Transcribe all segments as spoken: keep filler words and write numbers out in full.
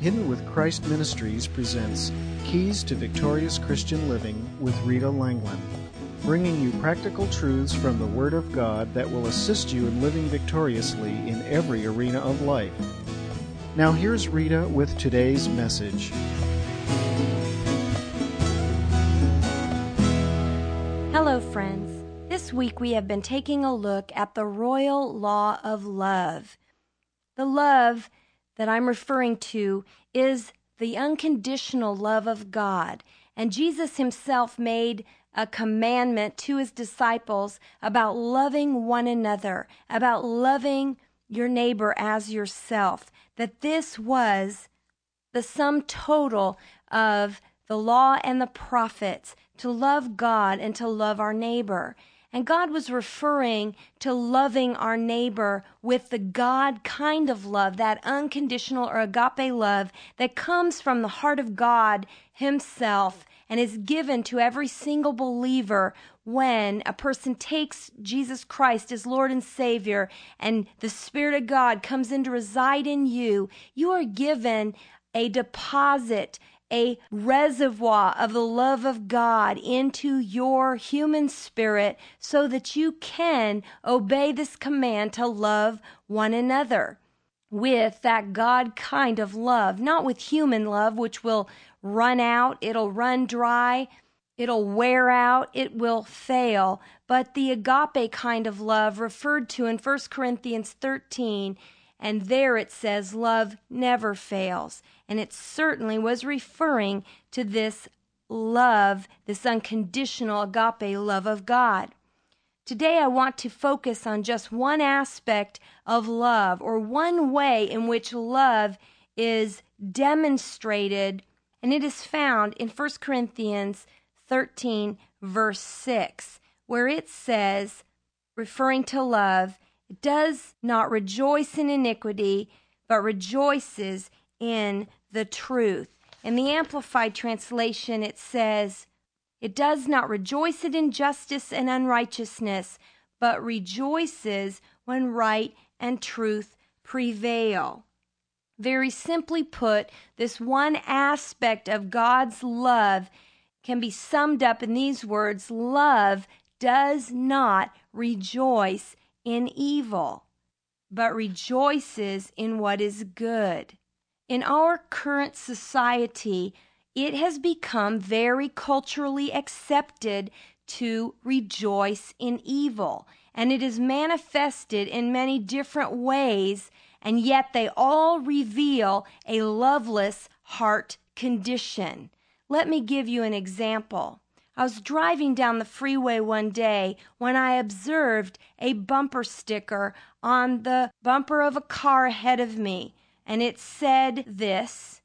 Hidden with Christ Ministries presents Keys to Victorious Christian Living with Rita Langland, bringing you practical truths from the Word of God that will assist you in living victoriously in every arena of life. Now here's Rita with today's message. Hello, friends. This week we have been taking a look at the royal law of love. The love that I'm referring to is the unconditional love of God. And Jesus himself made a commandment to his disciples about loving one another, about loving your neighbor as yourself, that this was the sum total of the law and the prophets, to love God and to love our neighbor. And God was referring to loving our neighbor with the God kind of love, that unconditional or agape love that comes from the heart of God himself and is given to every single believer when a person takes Jesus Christ as Lord and Savior and the Spirit of God comes in to reside in you. You are given a deposit, a reservoir of the love of God into your human spirit so that you can obey this command to love one another with that God kind of love, not with human love, which will run out, it'll run dry, it'll wear out, it will fail, but the agape kind of love referred to in First Corinthians thirteen, and there it says love never fails. And it certainly was referring to this love, this unconditional agape love of God. Today I want to focus on just one aspect of love, or one way in which love is demonstrated, and it is found in First Corinthians thirteen, verse six, where it says, referring to love, it does not rejoice in iniquity, but rejoices in the truth. In the Amplified Translation, it says, it does not rejoice at injustice and unrighteousness, but rejoices when right and truth prevail. Very simply put, this one aspect of God's love can be summed up in these words: love does not rejoice in evil, but rejoices in what is good. In our current society, it has become very culturally accepted to rejoice in evil, and it is manifested in many different ways, and yet they all reveal a loveless heart condition. Let me give you an example. I was driving down the freeway one day when I observed a bumper sticker on the bumper of a car ahead of me, and it said this: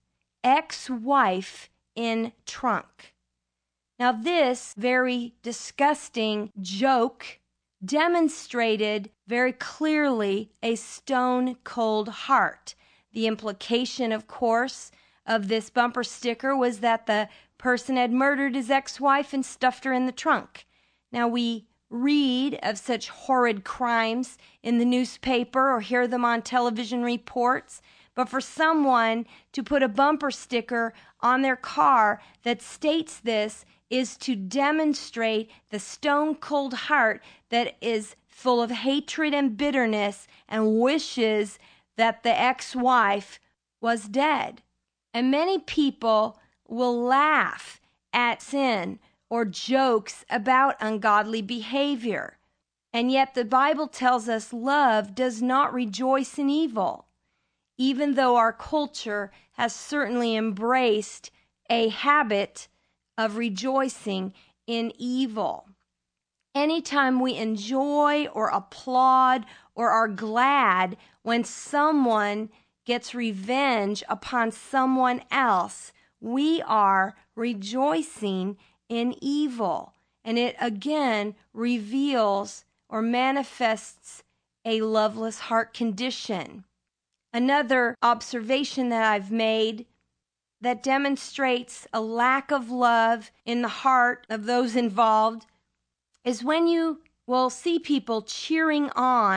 ex-wife in trunk. Now this very disgusting joke demonstrated very clearly a stone-cold heart. The implication, of course, of this bumper sticker was that the person had murdered his ex-wife and stuffed her in the trunk. Now we read of such horrid crimes in the newspaper or hear them on television reports, but for someone to put a bumper sticker on their car that states this is to demonstrate the stone-cold heart that is full of hatred and bitterness and wishes that the ex-wife was dead. And many people will laugh at sin or jokes about ungodly behavior. And yet the Bible tells us love does not rejoice in evil, even though our culture has certainly embraced a habit of rejoicing in evil. Anytime we enjoy or applaud or are glad when someone gets revenge upon someone else, we are rejoicing in evil. And it again reveals or manifests a loveless heart condition. Another observation that I've made that demonstrates a lack of love in the heart of those involved is when you will see people cheering on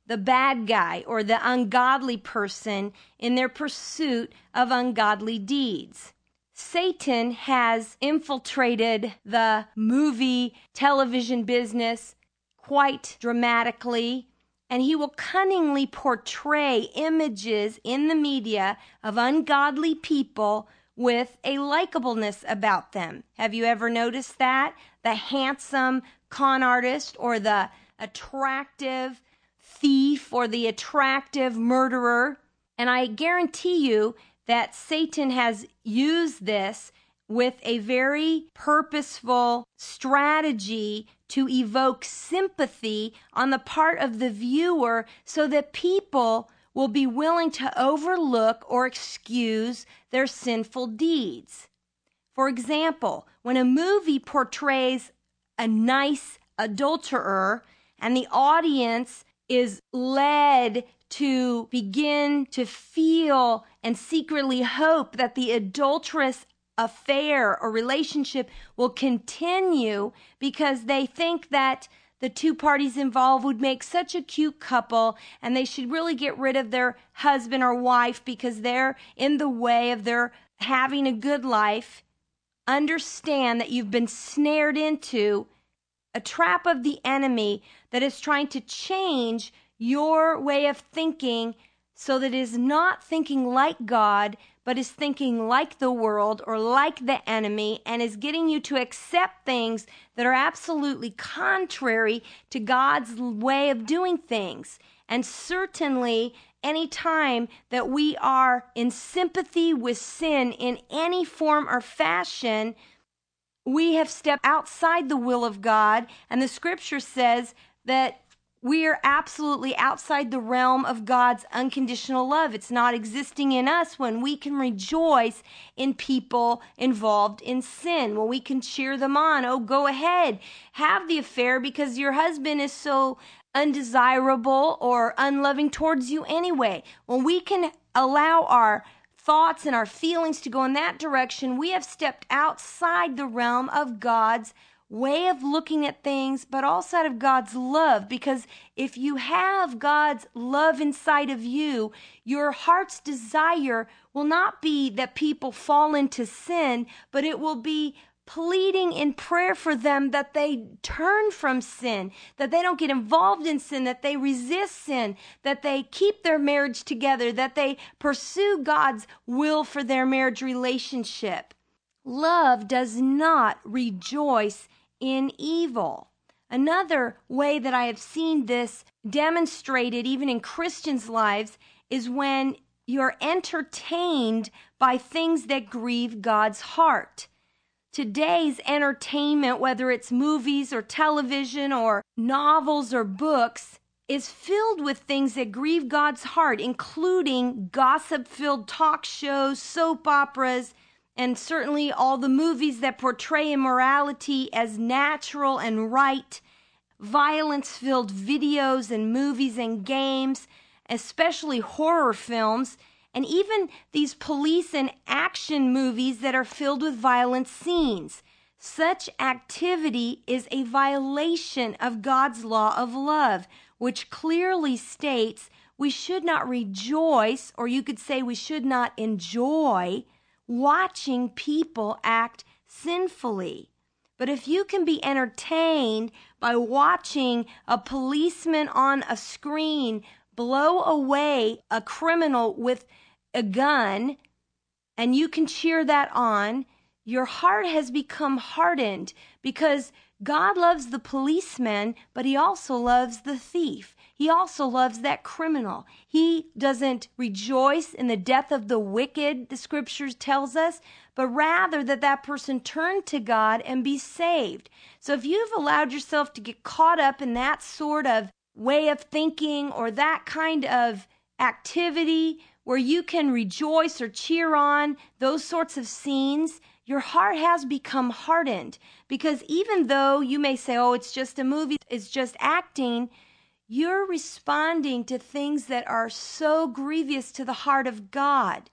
the bad guy or the ungodly person in their pursuit of ungodly deeds. Satan has infiltrated the movie, television business quite dramatically, and he will cunningly portray images in the media of ungodly people with a likableness about them. Have you ever noticed that? The handsome con artist or the attractive thief or the attractive murderer. And I guarantee you that Satan has used this with a very purposeful strategy to evoke sympathy on the part of the viewer so that people will be willing to overlook or excuse their sinful deeds. For example, when a movie portrays a nice adulterer and the audience is led to begin to feel and secretly hope that the adulterous affair or relationship will continue because they think that the two parties involved would make such a cute couple and they should really get rid of their husband or wife because they're in the way of their having a good life. Understand that you've been snared into a trap of the enemy that is trying to change your way of thinking so that it is not thinking like God, but is thinking like the world or like the enemy, and is getting you to accept things that are absolutely contrary to God's way of doing things. And certainly, any time that we are in sympathy with sin in any form or fashion, we have stepped outside the will of God, and the scripture says that we are absolutely outside the realm of God's unconditional love. It's not existing in us when we can rejoice in people involved in sin, when we can cheer them on. Oh, go ahead, have the affair because your husband is so undesirable or unloving towards you anyway. When we can allow our thoughts and our feelings to go in that direction, we have stepped outside the realm of God's way of looking at things, but also out of God's love. Because if you have God's love inside of you, your heart's desire will not be that people fall into sin, but it will be pleading in prayer for them that they turn from sin, that they don't get involved in sin, that they resist sin, that they keep their marriage together, that they pursue God's will for their marriage relationship. Love does not rejoice in evil. Another way that I have seen this demonstrated even in Christians' lives is when you're entertained by things that grieve God's heart. Today's entertainment, whether it's movies or television or novels or books, is filled with things that grieve God's heart, including gossip-filled talk shows, soap operas, and certainly all the movies that portray immorality as natural and right, violence-filled videos and movies and games, especially horror films, and even these police and action movies that are filled with violent scenes. Such activity is a violation of God's law of love, which clearly states we should not rejoice, or you could say we should not enjoy, watching people act sinfully. But if you can be entertained by watching a policeman on a screen blow away a criminal with a gun, and you can cheer that on, your heart has become hardened, because God loves the policeman, but he also loves the thief. He also loves that criminal. He doesn't rejoice in the death of the wicked, the scriptures tells us, but rather that that person turn to God and be saved. So if you've allowed yourself to get caught up in that sort of way of thinking or that kind of activity where you can rejoice or cheer on those sorts of scenes, your heart has become hardened. Because even though you may say, oh, it's just a movie, it's just acting, you're responding to things that are so grievous to the heart of God.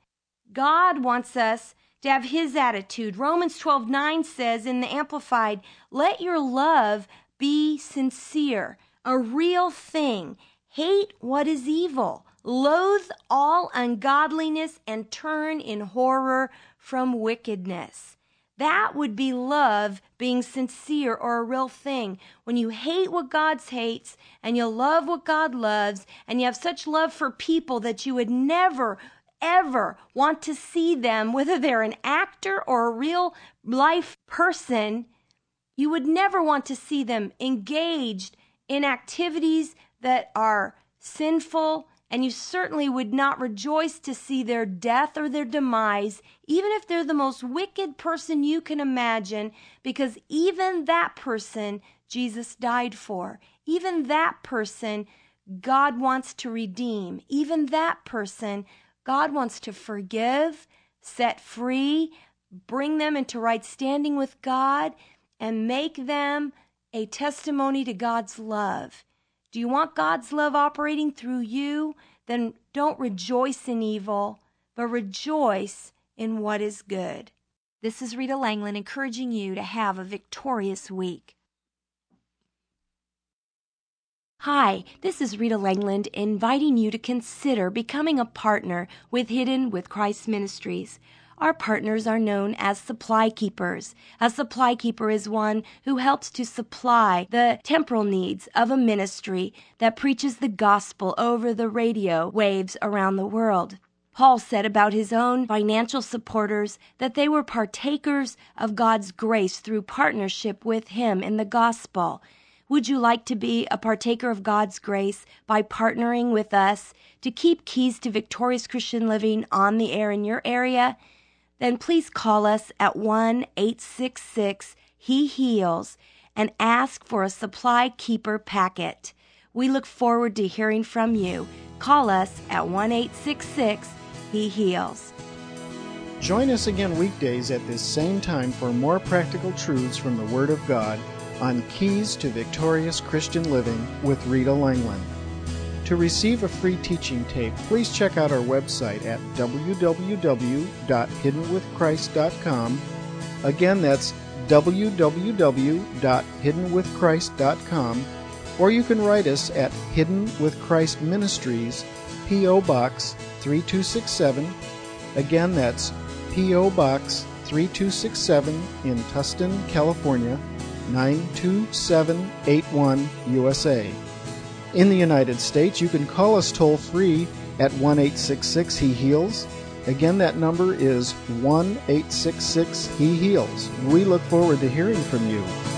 God wants us to have his attitude. Romans twelve nine says in the Amplified, let your love be sincere, a real thing. hate what is evil, loathe all ungodliness, and turn in horror from wickedness. That would be love being sincere or a real thing. When you hate what God hates and you love what God loves and you have such love for people that you would never, ever want to see them, whether they're an actor or a real life person, you would never want to see them engaged in activities that are sinful, and you certainly would not rejoice to see their death or their demise, even if they're the most wicked person you can imagine, because even that person Jesus died for. Even that person God wants to redeem. Even that person God wants to forgive, set free, bring them into right standing with God, and make them a testimony to God's love. Do you want God's love operating through you? Then don't rejoice in evil, but rejoice in what is good. This is Rita Langland encouraging you to have a victorious week. Hi, this is Rita Langland inviting you to consider becoming a partner with Hidden with Christ Ministries. Our partners are known as supply keepers. A supply keeper is one who helps to supply the temporal needs of a ministry that preaches the gospel over the radio waves around the world. Paul said about his own financial supporters that they were partakers of God's grace through partnership with him in the gospel. Would you like to be a partaker of God's grace by partnering with us to keep Keys to Victorious Christian Living on the air in your area? Then please call us at one eight six six He Heals and ask for a supply keeper packet. We look forward to hearing from you. Call us at one eight six six He Heals. Join us again weekdays at this same time for more practical truths from the Word of God on Keys to Victorious Christian Living with Rita Langland. To receive a free teaching tape, please check out our website at w w w dot hidden with christ dot com. Again, that's w w w dot hidden with christ dot com. Or you can write us at Hidden with Christ Ministries, P O. Box three two six seven. Again, that's P O. Box three two six seven in Tustin, California, nine two seven eight one, U S A. In the United States, you can call us toll-free at one eight six six He Heals. Again, that number is one eight six six He Heals. We look forward to hearing from you.